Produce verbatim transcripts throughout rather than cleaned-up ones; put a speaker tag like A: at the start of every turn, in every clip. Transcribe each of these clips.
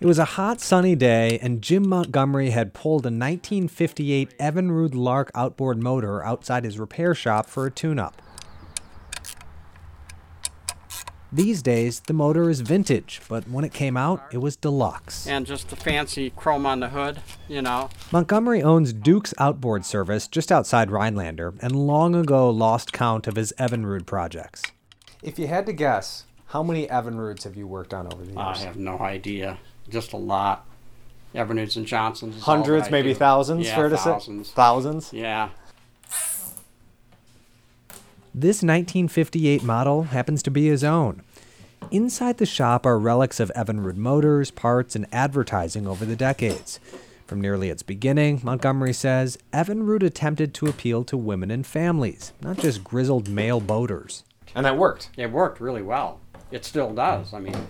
A: It was a hot, sunny day, and Jim Montgomery had pulled a nineteen fifty-eight Evinrude Lark outboard motor outside his repair shop for a tune-up. These days, the motor is vintage, but when it came out, it was deluxe.
B: And just the fancy chrome on the hood, you know.
A: Montgomery owns Duke's Outboard Service just outside Rhinelander, and long ago lost count of his Evinrude projects. If you had to guess, how many Evinrudes have you worked on over the years?
B: I have no idea. Just a lot. Evinrudes and Johnsons. Is
A: Hundreds,
B: all that I
A: maybe
B: do.
A: thousands,
B: Yeah,
A: fair to
B: thousands.
A: say? Thousands?
B: Yeah.
A: This nineteen fifty-eight model happens to be his own. Inside the shop are relics of Evinrude motors, parts, and advertising over the decades. From nearly its beginning, Montgomery says, Evinrude attempted to appeal to women and families, not just grizzled male boaters. And that worked.
B: It worked really well. It still does. I mean,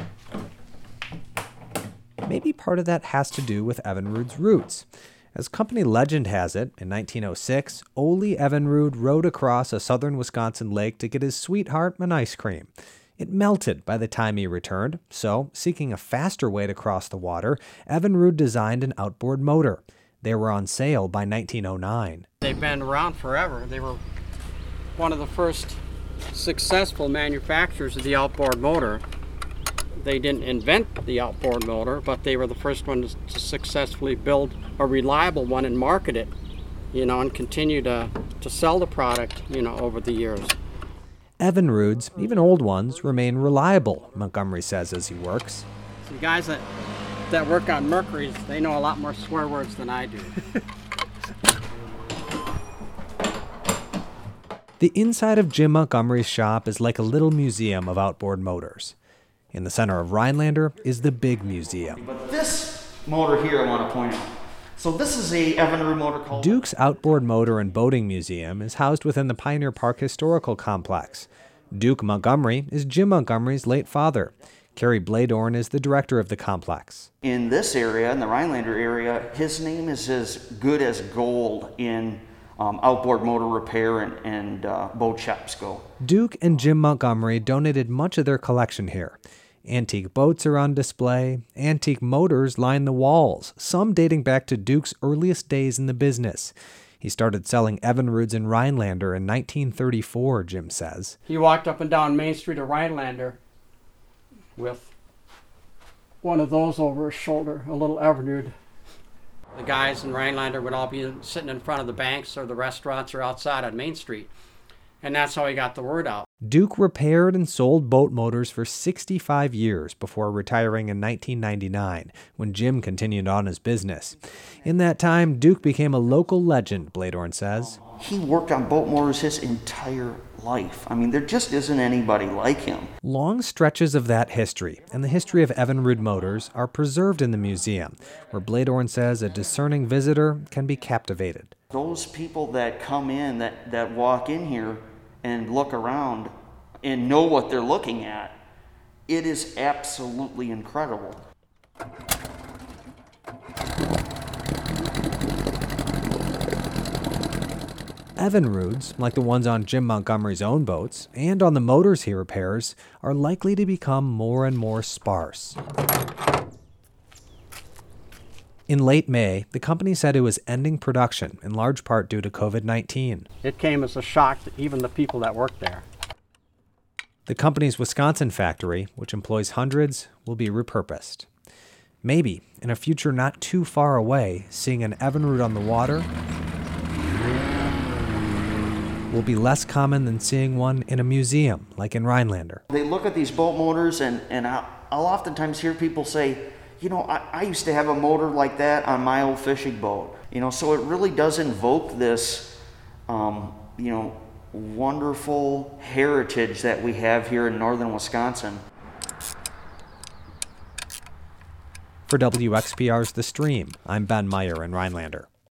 A: Maybe part of that has to do with Evinrude's roots. As company legend has it, in nineteen oh six, Ole Evinrude rowed across a southern Wisconsin lake to get his sweetheart an ice cream. It melted by the time he returned, so, seeking a faster way to cross the water, Evinrude designed an outboard motor. They were on sale by nineteen oh nine.
B: they've been around forever. They were one of the first successful manufacturers of the outboard motor. They didn't invent the outboard motor, but they were the first ones to successfully build a reliable one and market it, you know, and continue to, to sell the product, you know, over the years.
A: Evinrudes, even old ones, remain reliable, Montgomery says as he works.
B: The guys that, that work on Mercury's, they know a lot more swear words than I do.
A: The inside of Jim Montgomery's shop is like a little museum of outboard motors. In the center of Rhinelander is the big museum.
C: But this motor here I want to point out. So this is a Evinrude motor called...
A: Duke's Outboard Motor and Boating Museum is housed within the Pioneer Park Historical Complex. Duke Montgomery is Jim Montgomery's late father. Carrie Bladorn is the director of the complex.
C: In this area, in the Rhinelander area, his name is as good as gold in um, outboard motor repair and, and uh, boat shops go.
A: Duke and Jim Montgomery donated much of their collection here. Antique boats are on display. Antique motors line the walls, some dating back to Duke's earliest days in the business. He started selling Evinrudes in Rhinelander in nineteen thirty-four, Jim says.
B: He walked up and down Main Street of Rhinelander with one of those over his shoulder, a little Evinrude. The guys in Rhinelander would all be sitting in front of the banks or the restaurants or outside on Main Street. And that's how he got the word out.
A: Duke repaired and sold boat motors for sixty-five years before retiring in nineteen ninety-nine, when Jim continued on his business. In that time, Duke became a local legend, Bladorn says.
C: He worked on boat motors his entire life. I mean, there just isn't anybody like him.
A: Long stretches of that history and the history of Evinrude motors are preserved in the museum, where Bladorn says a discerning visitor can be captivated.
C: Those people that come in, that, that walk in here and look around and know what they're looking at, it is absolutely incredible.
A: Evinrudes, like the ones on Jim Montgomery's own boats and on the motors he repairs, are likely to become more and more sparse. In late May, the company said it was ending production, in large part due to covid nineteen.
B: It came as a shock to even the people that worked there.
A: The company's Wisconsin factory, which employs hundreds, will be repurposed. Maybe, in a future not too far away, seeing an Evinrude on the water will be less common than seeing one in a museum, like in Rhinelander.
C: They look at these boat motors, and, and I'll, I'll oftentimes hear people say, you know, I, I used to have a motor like that on my old fishing boat. You know, so it really does invoke this, um, you know, wonderful heritage that we have here in northern Wisconsin.
A: For W X P R's The Stream, I'm Ben Meyer in Rhinelander.